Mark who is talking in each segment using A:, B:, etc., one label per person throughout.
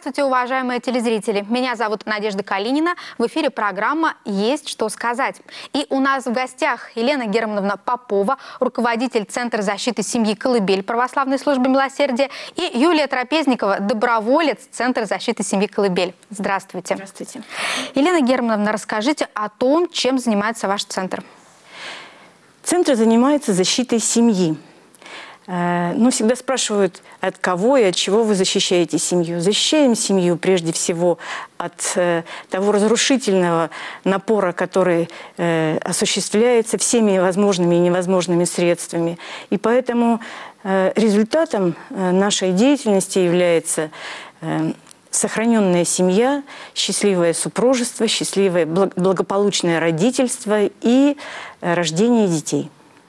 A: Здравствуйте, уважаемые телезрители. Меня зовут Надежда Калинина. В эфире программа «Есть что сказать». И у нас в гостях Елена Германовна Попова, руководитель Центра защиты семьи «Колыбель» Православной службы милосердия, и Юлия Трапезникова, доброволец Центра защиты семьи «Колыбель». Здравствуйте.
B: Здравствуйте.
A: Елена Германовна, расскажите о том, чем занимается ваш центр.
B: Центр занимается защитой семьи. Но всегда спрашивают, от кого и от чего вы защищаете семью. Защищаем семью прежде всего от того разрушительного напора, который осуществляется всеми возможными и невозможными средствами. И поэтому результатом нашей деятельности является сохраненная семья, счастливое супружество, счастливое благополучное родительство и рождение детей.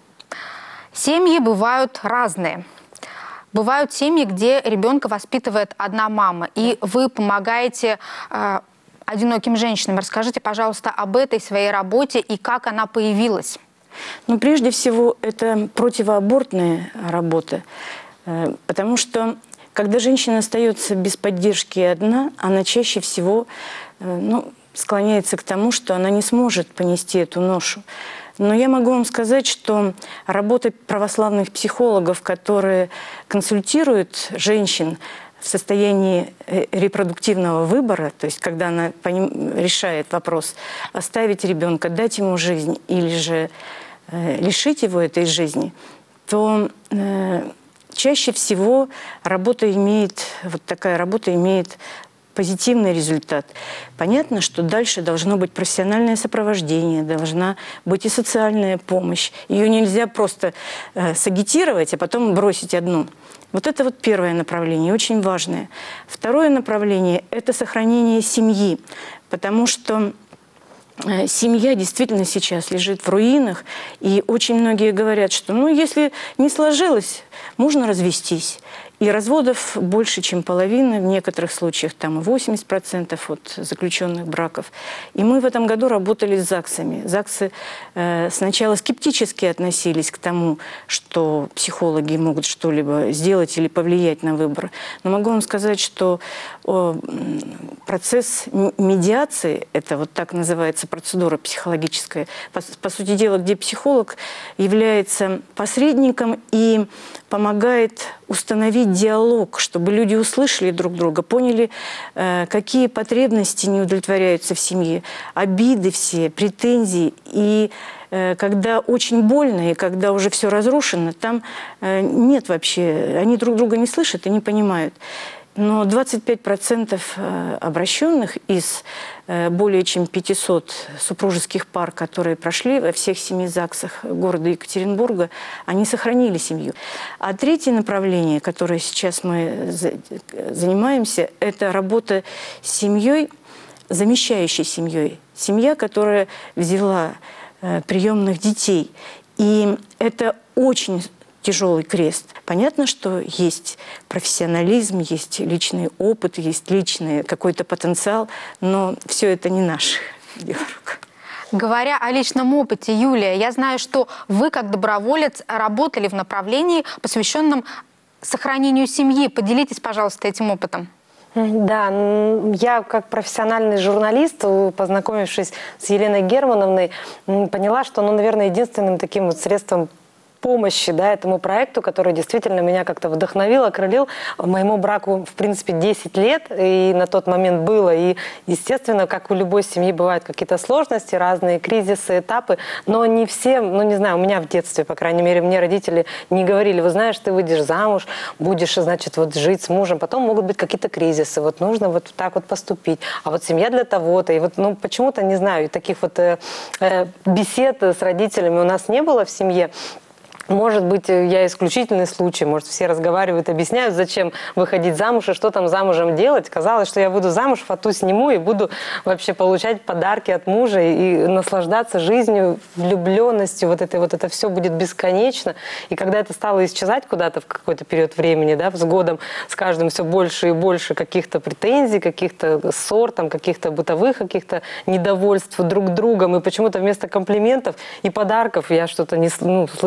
A: Семьи бывают разные. Бывают семьи, где ребенка воспитывает одна мама, и вы помогаете одиноким женщинам. Расскажите, пожалуйста, об этой своей работе и как она появилась.
B: Ну, прежде всего, это противоабортная работа, потому что когда женщина остается без поддержки одна, она чаще всего склоняется к тому, что она не сможет понести эту ношу. Но я могу вам сказать, что работа православных психологов, которые консультируют женщин в состоянии репродуктивного выбора, то есть когда она решает вопрос оставить ребенка, дать ему жизнь или же лишить его этой жизни, то чаще всего такая работа имеет позитивный результат. Понятно, что дальше должно быть профессиональное сопровождение, должна быть и социальная помощь. Ее нельзя просто сагитировать, а потом бросить одну. Вот это вот первое направление, очень важное. Второе направление – это сохранение семьи, потому что семья действительно сейчас лежит в руинах, и очень многие говорят, что если не сложилось, можно развестись. И разводов больше, чем половина, в некоторых случаях там 80% от заключенных браков. И мы в этом году работали с ЗАГСами. ЗАГСы сначала скептически относились к тому, что психологи могут что-либо сделать или повлиять на выбор. Но могу вам сказать, что процесс медиации, это вот так называется процедура психологическая, по сути дела, где психолог является посредником и помогает установить диалог, чтобы люди услышали друг друга, поняли, какие потребности не удовлетворяются в семье, обиды все, претензии. И когда очень больно, и когда уже все разрушено, там нет вообще, они друг друга не слышат и не понимают. Но 25% обращенных из более чем 500 супружеских пар, которые прошли во всех 7 ЗАГСах города Екатеринбурга, они сохранили семью. А третье направление, которое сейчас мы занимаемся, это работа с семьей, замещающей семьей. Семья, которая взяла приемных детей. И это очень тяжелый крест. Понятно, что есть профессионализм, есть личный опыт, есть личный какой-то потенциал, но все это не наше дело рук.
A: Говоря о личном опыте, Юлия, я знаю, что вы, как доброволец, работали в направлении, посвященном сохранению семьи. Поделитесь, пожалуйста, этим опытом.
C: Да, я как профессиональный журналист, познакомившись с Еленой Германовной, поняла, что, наверное, единственным таким вот средством помощи этому проекту, который действительно меня как-то вдохновил, окрылил. Моему браку, в принципе, 10 лет, и на тот момент было. И, естественно, как у любой семьи, бывают какие-то сложности, разные кризисы, этапы, но не все, не знаю, у меня в детстве, по крайней мере, мне родители не говорили: вы знаешь, ты выйдешь замуж, будешь, значит, жить с мужем, потом могут быть какие-то кризисы, нужно вот так вот поступить, а вот семья для того-то. И почему-то, не знаю, таких бесед с родителями у нас не было в семье. Может быть, я исключительный случай, может, все разговаривают, объясняют, зачем выходить замуж и что там замужем делать. Казалось, что я буду замуж, фату сниму и буду вообще получать подарки от мужа и наслаждаться жизнью, влюбленностью, это все будет бесконечно. И когда это стало исчезать куда-то в какой-то период времени, с годом, с каждым все больше и больше каких-то претензий, каких-то ссор, каких-то бытовых, каких-то недовольств друг другом, и почему-то вместо комплиментов и подарков я что-то не слышу, какие-то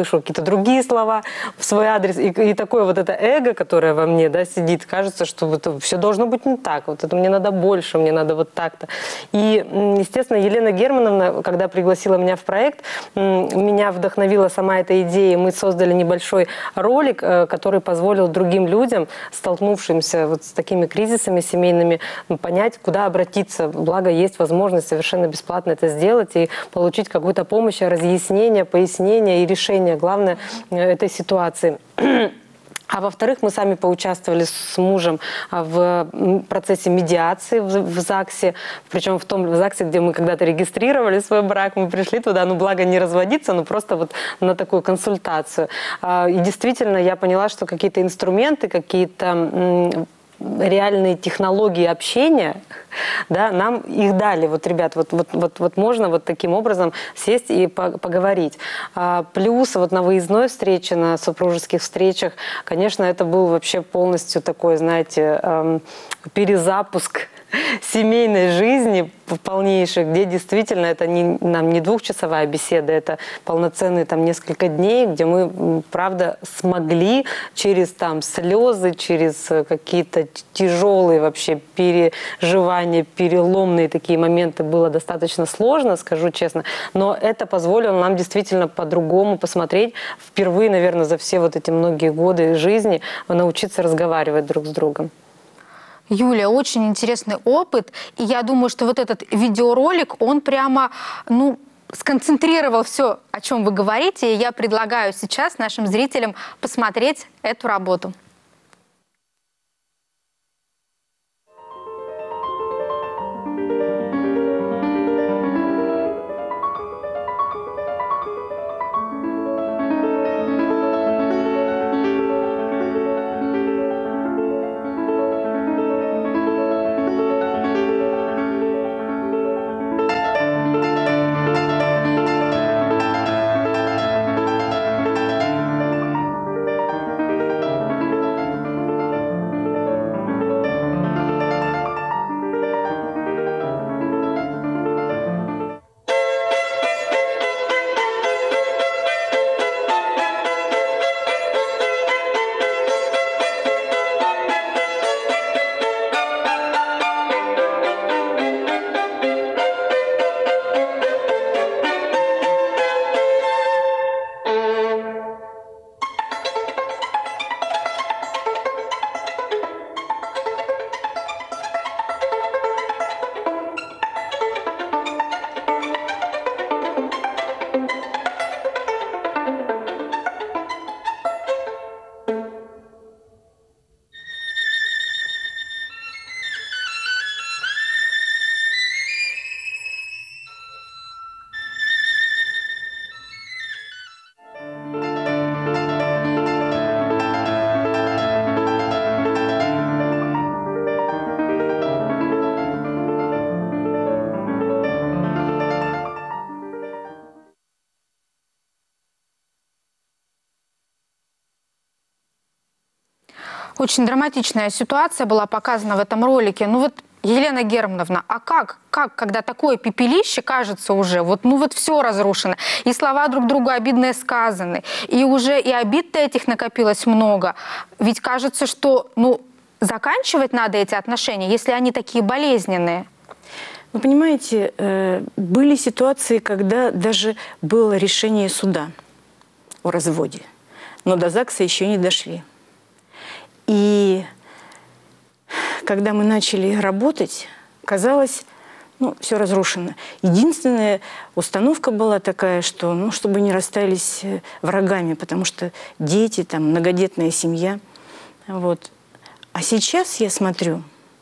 C: другие слова в свой адрес. И такое вот это эго, которое во мне, да, сидит, кажется, что вот все должно быть не так. Вот это мне надо больше, мне надо вот так-то. И, естественно, Елена Германовна, когда пригласила меня в проект, меня вдохновила сама эта идея. Мы создали небольшой ролик, который позволил другим людям, столкнувшимся вот с такими кризисами семейными, понять, куда обратиться. Благо, есть возможность совершенно бесплатно это сделать и получить какую-то помощь, разъяснение, пояснение и решение, главное, этой ситуации. А во-вторых, мы сами поучаствовали с мужем в процессе медиации в ЗАГСе. Причем в том ЗАГСе, где мы когда-то регистрировали свой брак, мы пришли туда, ну, благо не разводиться, но просто вот на такую консультацию. И действительно, я поняла, что какие-то инструменты, какие-то реальные технологии общения, да, нам их дали. Вот, ребят, вот можно вот таким образом сесть и поговорить. Плюс вот на выездной встрече, на супружеских встречах, конечно, это был вообще полностью такой, знаете, перезапуск семейной жизни полнейшей, где действительно это нам не двухчасовая беседа, это полноценные там несколько дней, где мы, правда, смогли через там слезы, через какие-то тяжелые вообще переживания, переломные такие моменты, было достаточно сложно, скажу честно, но это позволило нам действительно по-другому посмотреть, впервые, наверное, за все вот эти многие годы жизни научиться разговаривать друг с другом.
A: Юлия, очень интересный опыт, и я думаю, что вот этот видеоролик, он прямо, ну, сконцентрировал все, о чем вы говорите, и я предлагаю сейчас нашим зрителям посмотреть эту работу. Очень драматичная ситуация была показана в этом ролике. Ну вот, Елена Германовна, а как, когда такое пепелище, кажется уже, вот, ну вот все разрушено, и слова друг другу обидные сказаны, и уже и обид-то этих накопилось много. Ведь кажется, что, ну, заканчивать надо эти отношения, если они такие болезненные.
B: Вы понимаете, были ситуации, когда даже было решение суда о разводе, но до ЗАГСа еще не дошли. И когда мы начали работать, казалось, ну, все разрушено. Единственная установка была такая, что, ну, чтобы не расстались врагами, потому что дети, там, многодетная семья. Вот. А сейчас я смотрю,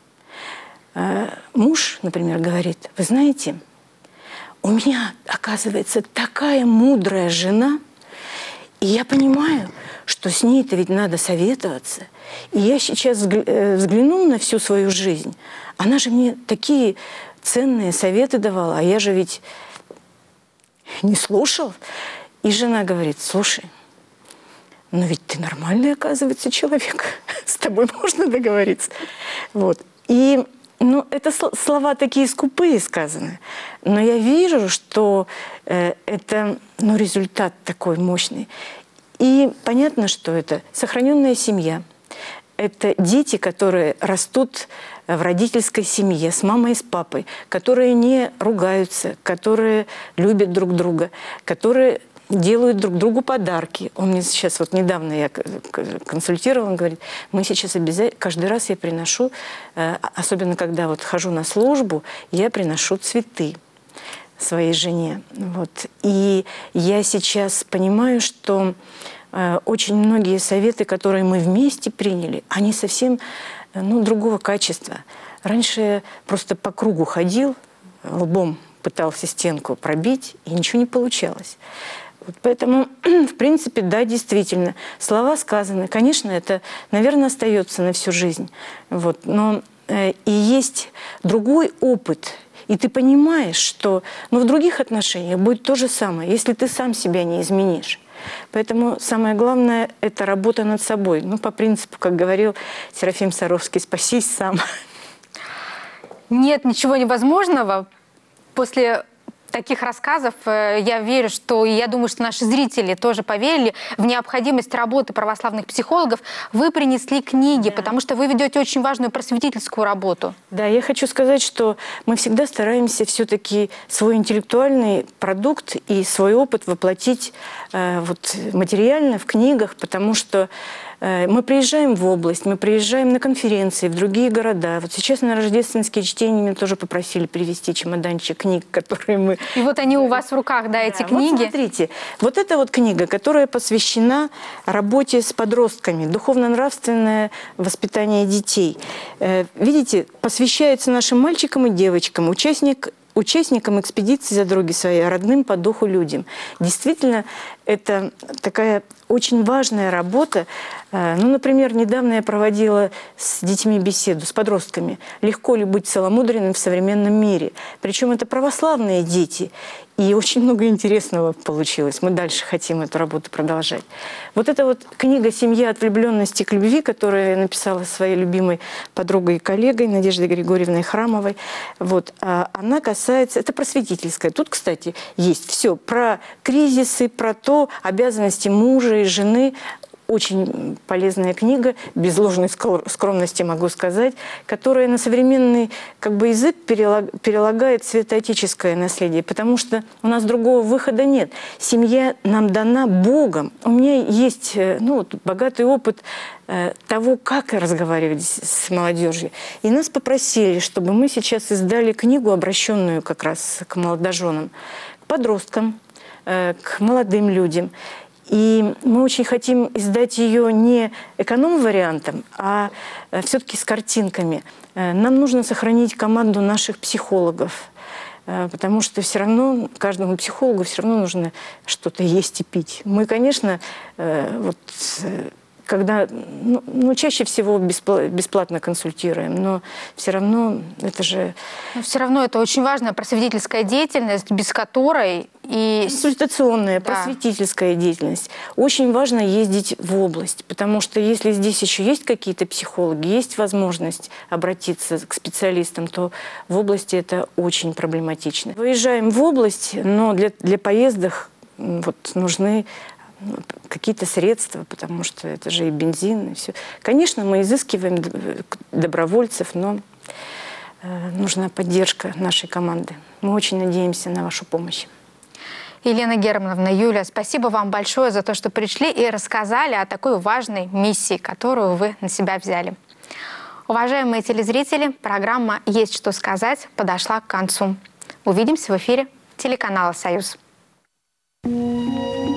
B: муж, например, говорит: вы знаете, у меня, оказывается, такая мудрая жена, и я понимаю, что с ней-то ведь надо советоваться. И я сейчас взглянул на всю свою жизнь. Она же мне такие ценные советы давала, а я же ведь не слушал. И жена говорит: слушай, ну ведь ты нормальный, оказывается, человек. С тобой можно договориться. Вот. И, ну, это слова такие скупые сказаны. Но я вижу, что это, ну, результат такой мощный. И понятно, что это сохраненная семья. Это дети, которые растут в родительской семье с мамой и с папой, которые не ругаются, которые любят друг друга, которые делают друг другу подарки. Он мне сейчас, вот недавно я консультировала, он говорит, мы сейчас обязательно, каждый раз я приношу, особенно когда вот хожу на службу, я приношу цветы своей жене. Вот. И я сейчас понимаю, что очень многие советы, которые мы вместе приняли, они совсем другого качества. Раньше я просто по кругу ходил, лбом пытался стенку пробить, и ничего не получалось. Вот поэтому, в принципе, да, действительно, слова сказаны. Конечно, это, наверное, остается на всю жизнь. Вот. Но и есть другой опыт. И ты понимаешь, что в других отношениях будет то же самое, если ты сам себя не изменишь. Поэтому самое главное – это работа над собой. По принципу, как говорил Серафим Саровский, «спасись сам».
A: Нет ничего невозможного. После таких рассказов я верю, что, и я думаю, что наши зрители тоже поверили в необходимость работы православных психологов. Вы принесли книги, потому что вы ведете очень важную просветительскую работу.
B: Да, я хочу сказать, что мы всегда стараемся все-таки свой интеллектуальный продукт и свой опыт воплотить материально в книгах, потому что мы приезжаем в область, мы приезжаем на конференции в другие города. Вот сейчас на рождественские чтения меня тоже попросили привезти чемоданчик книг, которые мы...
A: И вот они у вас в руках, да, эти книги.
B: Вот смотрите, вот эта вот книга, которая посвящена работе с подростками, духовно-нравственное воспитание детей. Видите, посвящается нашим мальчикам и девочкам, участникам экспедиции за дороги своей, родным по духу людям. Действительно, это такая очень важная работа. Например, недавно я проводила с детьми беседу, с подростками. Легко ли быть целомудренным в современном мире? Причем это православные дети. И очень много интересного получилось. Мы дальше хотим эту работу продолжать. Вот эта вот книга «Семья от влюбленности к любви», которую я написала своей любимой подругой и коллегой Надеждой Григорьевной Храмовой, она касается... Это просветительская. Тут, кстати, есть все про кризисы, про то, обязанности мужа и жены. Очень полезная книга, без ложной скромности могу сказать, которая на современный язык перелагает святоотеческое наследие, потому что у нас другого выхода нет. Семья нам дана Богом. У меня есть богатый опыт того, как разговаривать с молодежью. И нас попросили, чтобы мы сейчас издали книгу, обращенную как раз к молодоженам, к подросткам, к молодым людям. И мы очень хотим издать ее не эконом-вариантом, а все-таки с картинками. Нам нужно сохранить команду наших психологов, потому что все равно каждому психологу все равно нужно что-то есть и пить. Мы, конечно, когда, чаще всего бесплатно консультируем, но все равно это же...
A: Но все равно это очень важная просветительская деятельность, без которой и...
B: Консультационная, просветительская деятельность. Очень важно ездить в область, потому что если здесь еще есть какие-то психологи, есть возможность обратиться к специалистам, то в области это очень проблематично. Выезжаем в область, но для поездок нужны какие-то средства, потому что это же и бензин, и все. Конечно, мы изыскиваем добровольцев, но нужна поддержка нашей команды. Мы очень надеемся на вашу помощь.
A: Елена Германовна, Юля, спасибо вам большое за то, что пришли и рассказали о такой важной миссии, которую вы на себя взяли. Уважаемые телезрители, программа «Есть что сказать» подошла к концу. Увидимся в эфире телеканала «Союз».